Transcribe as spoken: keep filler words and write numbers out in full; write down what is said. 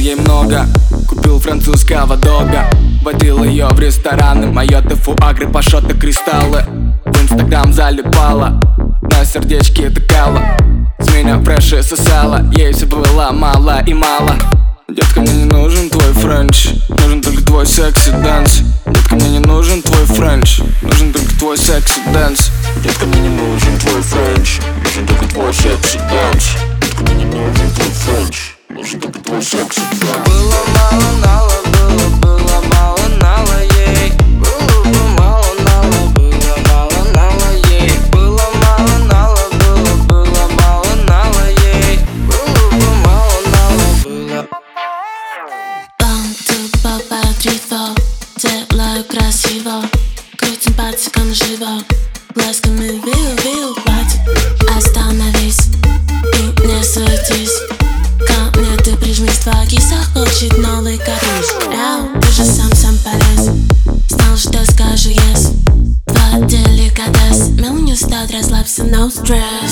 ей много. Купил французского дога, водил ее в рестораны. Майоты, фуагры, пашоты, кристаллы. В инстаграм залипала, на сердечке тыкала. С меня фреши сосала, ей все было мало и мало. Детка, мне не нужен твой френч, нужен только твой секси дэнс. Детка, мне не нужен твой френч, нужен только твой секси дэнс. Детка, мне не нужен твой френч, нужен только твой секси дэнс. Детка, мне не нужен твой френч, нужен только твой секси дэнс. Было мало нала, было, было мало нала ей. Было бы мало нала, было мало нала ей. Было мало нала, было, было мало нала ей. Было бы мало нала, было. One, two, papa, three, four. Делаю красиво, крутим пальчиком живо. Глазками вию, вию, хватит. Остановись и не суетись. Ко мне ты прижмись, твоя киса хочет новый катуш. Яу, ты же сам, сам полез. Знал, что скажу yes. Твой деликатес. Мел не устать, расслабься, no stress.